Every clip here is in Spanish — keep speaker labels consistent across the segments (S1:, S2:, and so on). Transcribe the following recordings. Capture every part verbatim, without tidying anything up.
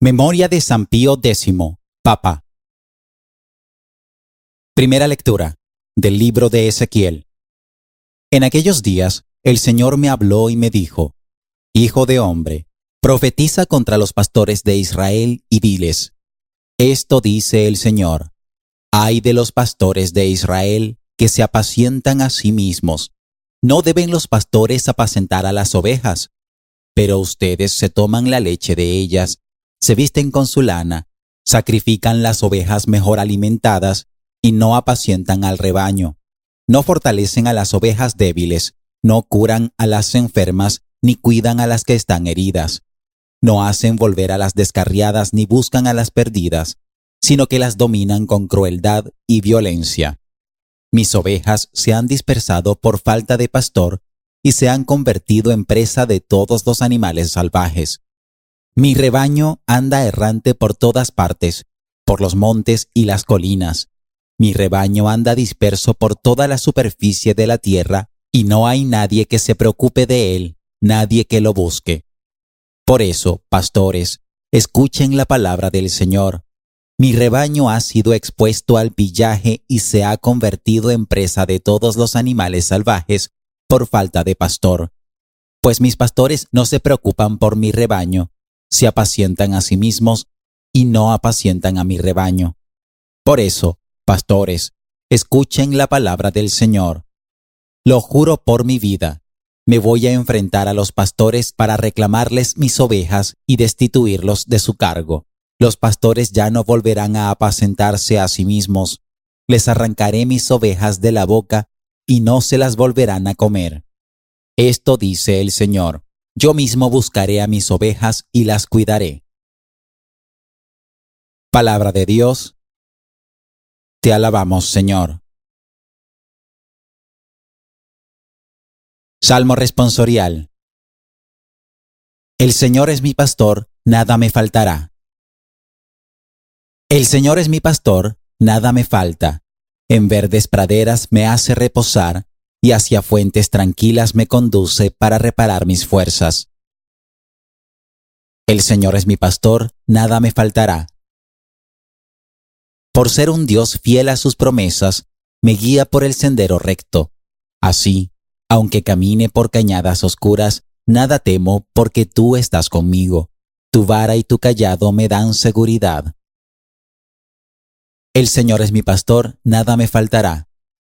S1: Memoria de San Pío X, Papa. Primera lectura del libro de Ezequiel. En aquellos días, el Señor me habló y me dijo: Hijo de hombre, profetiza contra los pastores de Israel y diles: Esto dice el Señor: Ay de los pastores de Israel que se apacientan a sí mismos. No deben los pastores apacentar a las ovejas, pero ustedes se toman la leche de ellas, se visten con su lana, sacrifican las ovejas mejor alimentadas y no apacientan al rebaño. No fortalecen a las ovejas débiles, no curan a las enfermas, ni cuidan a las que están heridas. No hacen volver a las descarriadas ni buscan a las perdidas, sino que las dominan con crueldad y violencia. Mis ovejas se han dispersado por falta de pastor y se han convertido en presa de todos los animales salvajes. Mi rebaño anda errante por todas partes, por los montes y las colinas. Mi rebaño anda disperso por toda la superficie de la tierra, y no hay nadie que se preocupe de él, nadie que lo busque. Por eso, pastores, escuchen la palabra del Señor. Mi rebaño ha sido expuesto al pillaje y se ha convertido en presa de todos los animales salvajes por falta de pastor. Pues mis pastores no se preocupan por mi rebaño, se apacientan a sí mismos y no apacientan a mi rebaño. Por eso, pastores, escuchen la palabra del Señor. Lo juro por mi vida, me voy a enfrentar a los pastores para reclamarles mis ovejas y destituirlos de su cargo. Los pastores ya no volverán a apacentarse a sí mismos. Les arrancaré mis ovejas de la boca y no se las volverán a comer. Esto dice el Señor: Yo mismo buscaré a mis ovejas y las cuidaré. Palabra de Dios. Te alabamos, Señor. Salmo responsorial. El Señor es mi pastor, nada me faltará. El Señor es mi pastor, nada me falta. En verdes praderas me hace reposar, y hacia fuentes tranquilas me conduce para reparar mis fuerzas. El Señor es mi pastor, nada me faltará. Por ser un Dios fiel a sus promesas, me guía por el sendero recto. Así, aunque camine por cañadas oscuras, nada temo porque tú estás conmigo. Tu vara y tu cayado me dan seguridad. El Señor es mi pastor, nada me faltará.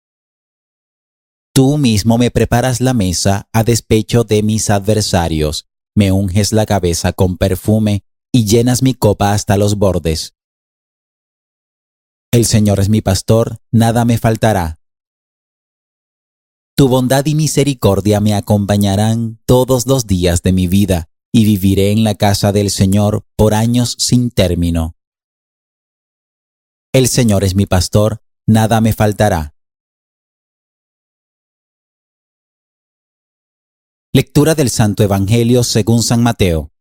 S1: Tú mismo me preparas la mesa a despecho de mis adversarios, me unges la cabeza con perfume y llenas mi copa hasta los bordes. El Señor es mi pastor, nada me faltará. Tu bondad y misericordia me acompañarán todos los días de mi vida, y viviré en la casa del Señor por años sin término. El Señor es mi pastor, nada me faltará. Lectura del Santo Evangelio según San Mateo.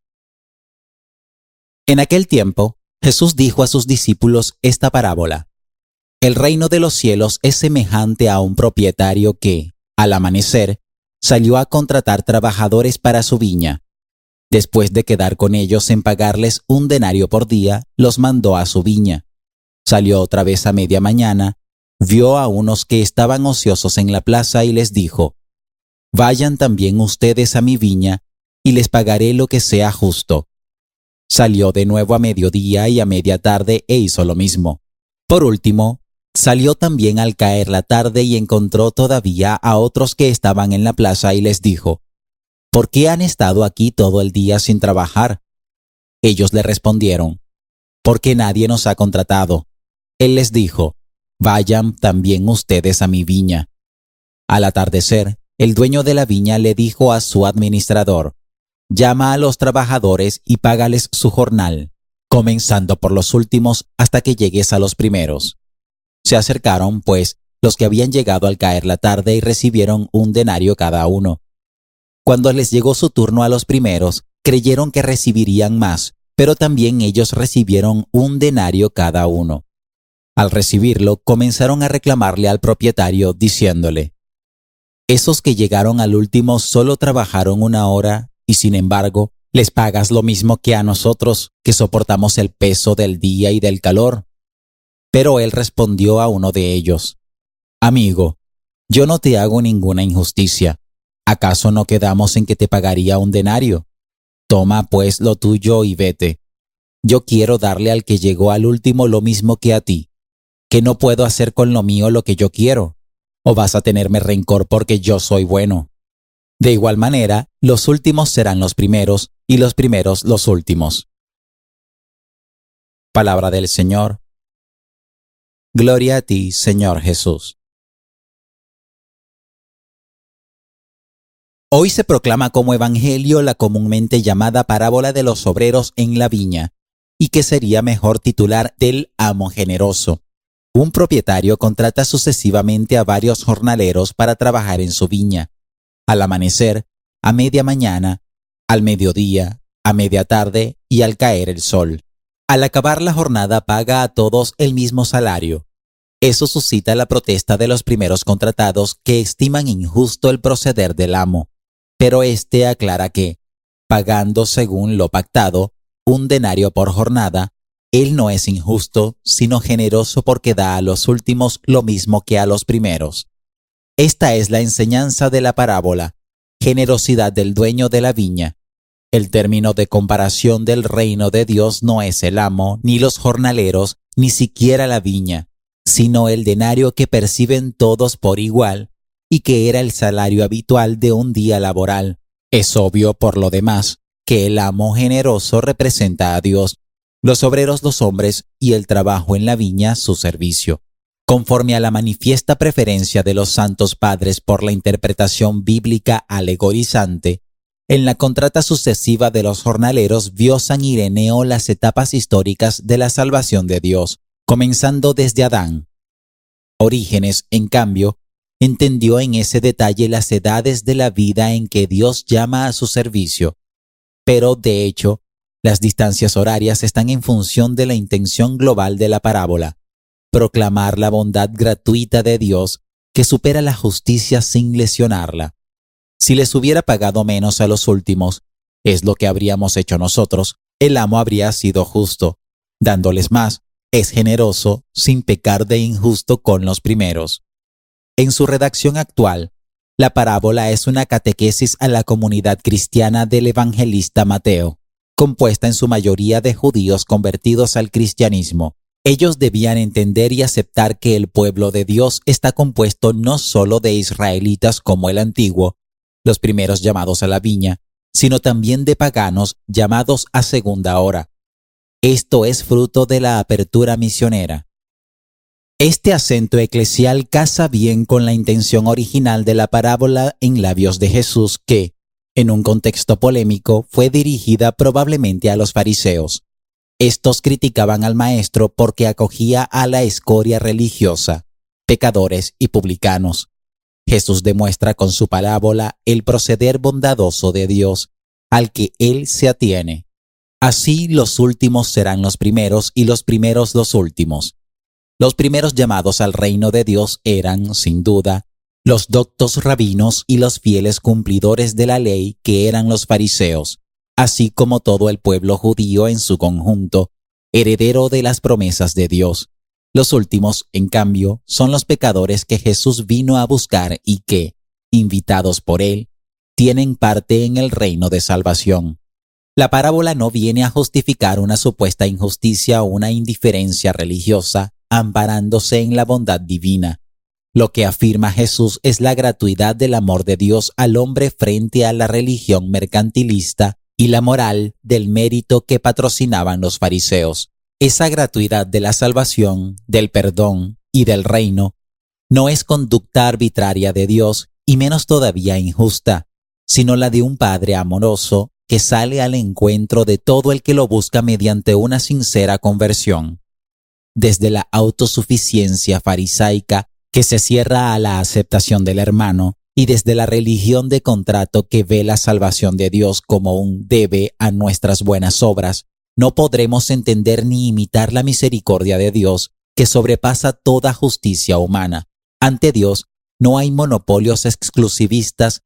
S1: En aquel tiempo, Jesús dijo a sus discípulos esta parábola: El reino de los cielos es semejante a un propietario que, al amanecer, salió a contratar trabajadores para su viña. Después de quedar con ellos en pagarles un denario por día, los mandó a su viña. Salió otra vez a media mañana, vio a unos que estaban ociosos en la plaza y les dijo: Vayan también ustedes a mi viña, y les pagaré lo que sea justo. Salió de nuevo a mediodía y a media tarde e hizo lo mismo. Por último, salió también al caer la tarde y encontró todavía a otros que estaban en la plaza y les dijo: ¿Por qué han estado aquí todo el día sin trabajar? Ellos le respondieron: Porque nadie nos ha contratado. Él les dijo: Vayan también ustedes a mi viña. Al atardecer, el dueño de la viña le dijo a su administrador: Llama a los trabajadores y págales su jornal, comenzando por los últimos hasta que llegues a los primeros. Se acercaron, pues, los que habían llegado al caer la tarde y recibieron un denario cada uno. Cuando les llegó su turno a los primeros, creyeron que recibirían más, pero también ellos recibieron un denario cada uno. Al recibirlo, comenzaron a reclamarle al propietario, diciéndole: Esos que llegaron al último solo trabajaron una hora, y sin embargo, ¿Les pagas lo mismo que a nosotros, que soportamos el peso del día y del calor? Pero él respondió a uno de ellos: Amigo, yo no te hago ninguna injusticia. ¿Acaso no quedamos en que te pagaría un denario? Toma pues lo tuyo y vete. Yo quiero darle al que llegó al último lo mismo que a ti. ¿Que no puedo hacer con lo mío lo que yo quiero? ¿O vas a tenerme rencor porque yo soy bueno? De igual manera, los últimos serán los primeros, y los primeros los últimos. Palabra del Señor. Gloria a ti, Señor Jesús. Hoy se proclama como evangelio la comúnmente llamada parábola de los obreros en la viña, y que sería mejor titular del amo generoso. Un propietario contrata sucesivamente a varios jornaleros para trabajar en su viña. Al amanecer, a media mañana, al mediodía, a media tarde y al caer el sol. Al acabar la jornada paga a todos el mismo salario. Eso suscita la protesta de los primeros contratados, que estiman injusto el proceder del amo. Pero éste aclara que, pagando según lo pactado, un denario por jornada, él no es injusto, sino generoso, porque da a los últimos lo mismo que a los primeros. Esta es la enseñanza de la parábola: generosidad del dueño de la viña. El término de comparación del reino de Dios no es el amo, ni los jornaleros, ni siquiera la viña, sino el denario que perciben todos por igual, y que era el salario habitual de un día laboral. Es obvio, por lo demás, que el amo generoso representa a Dios, los obreros los hombres y el trabajo en la viña su servicio. Conforme a la manifiesta preferencia de los santos padres por la interpretación bíblica alegorizante, en la contrata sucesiva de los jornaleros vio San Ireneo las etapas históricas de la salvación de Dios, comenzando desde Adán. Orígenes, en cambio, entendió en ese detalle las edades de la vida en que Dios llama a su servicio. Pero, de hecho, las distancias horarias están en función de la intención global de la parábola: proclamar la bondad gratuita de Dios que supera la justicia sin lesionarla. Si les hubiera pagado menos a los últimos, es lo que habríamos hecho nosotros, el amo habría sido justo. Dándoles más, es generoso, sin pecar de injusto con los primeros. En su redacción actual, la parábola es una catequesis a la comunidad cristiana del evangelista Mateo, compuesta en su mayoría de judíos convertidos al cristianismo. Ellos debían entender y aceptar que el pueblo de Dios está compuesto no solo de israelitas como el antiguo, los primeros llamados a la viña, sino también de paganos llamados a segunda hora. Esto es fruto de la apertura misionera. Este acento eclesial casa bien con la intención original de la parábola en labios de Jesús, que, en un contexto polémico, fue dirigida probablemente a los fariseos. Estos criticaban al maestro porque acogía a la escoria religiosa, pecadores y publicanos. Jesús demuestra con su parábola el proceder bondadoso de Dios, al que Él se atiene. Así los últimos serán los primeros y los primeros los últimos. Los primeros llamados al reino de Dios eran, sin duda, los doctos rabinos y los fieles cumplidores de la ley, que eran los fariseos, así como todo el pueblo judío en su conjunto, heredero de las promesas de Dios. Los últimos, en cambio, son los pecadores que Jesús vino a buscar y que, invitados por Él, tienen parte en el reino de salvación. La parábola no viene a justificar una supuesta injusticia o una indiferencia religiosa, amparándose en la bondad divina. Lo que afirma Jesús es la gratuidad del amor de Dios al hombre frente a la religión mercantilista y la moral del mérito que patrocinaban los fariseos. Esa gratuidad de la salvación, del perdón y del reino no es conducta arbitraria de Dios, y menos todavía injusta, sino la de un Padre amoroso que sale al encuentro de todo el que lo busca mediante una sincera conversión. Desde la autosuficiencia farisaica que se cierra a la aceptación del hermano, y desde la religión de contrato que ve la salvación de Dios como un debe a nuestras buenas obras, no podremos entender ni imitar la misericordia de Dios, que sobrepasa toda justicia humana. Ante Dios no hay monopolios exclusivistas,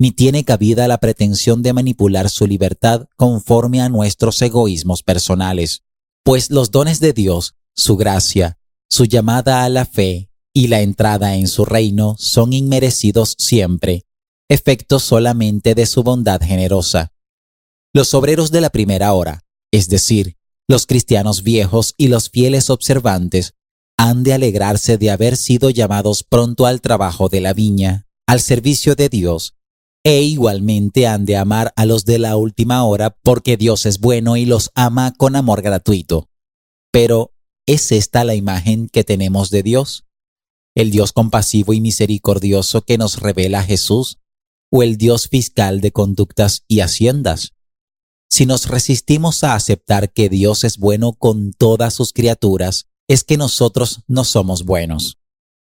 S1: ni tiene cabida la pretensión de manipular su libertad conforme a nuestros egoísmos personales, pues los dones de Dios, su gracia, su llamada a la fe y la entrada en su reino son inmerecidos siempre, efecto solamente de su bondad generosa. Los obreros de la primera hora, es decir, los cristianos viejos y los fieles observantes, han de alegrarse de haber sido llamados pronto al trabajo de la viña, al servicio de Dios, e igualmente han de amar a los de la última hora porque Dios es bueno y los ama con amor gratuito. Pero, ¿es esta la imagen que tenemos de Dios? ¿El Dios compasivo y misericordioso que nos revela Jesús? ¿O el Dios fiscal de conductas y haciendas? Si nos resistimos a aceptar que Dios es bueno con todas sus criaturas, es que nosotros no somos buenos.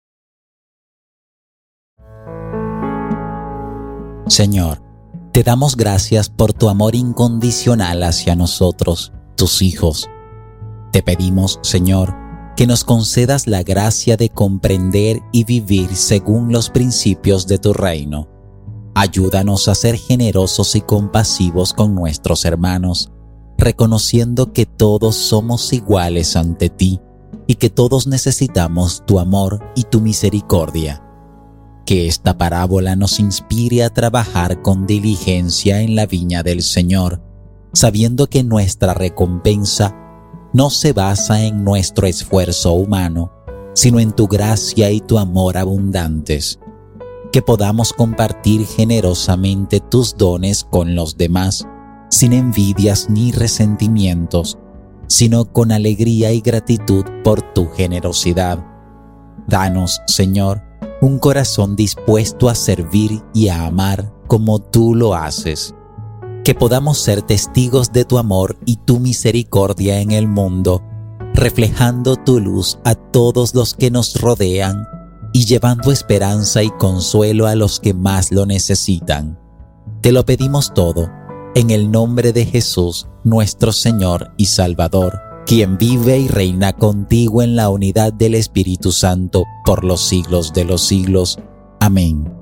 S1: Señor, te damos gracias por tu amor incondicional hacia nosotros, tus hijos. Te pedimos, Señor, que nos concedas la gracia de comprender y vivir según los principios de tu reino. Ayúdanos a ser generosos y compasivos con nuestros hermanos, reconociendo que todos somos iguales ante ti y que todos necesitamos tu amor y tu misericordia. Que esta parábola nos inspire a trabajar con diligencia en la viña del Señor, sabiendo que nuestra recompensa no se basa en nuestro esfuerzo humano, sino en tu gracia y tu amor abundantes. Que podamos compartir generosamente tus dones con los demás, sin envidias ni resentimientos, sino con alegría y gratitud por tu generosidad. Danos, Señor, un corazón dispuesto a servir y a amar como tú lo haces. Que podamos ser testigos de tu amor y tu misericordia en el mundo, reflejando tu luz a todos los que nos rodean y llevando esperanza y consuelo a los que más lo necesitan. Te lo pedimos todo en el nombre de Jesús, nuestro Señor y Salvador, quien vive y reina contigo en la unidad del Espíritu Santo por los siglos de los siglos. Amén.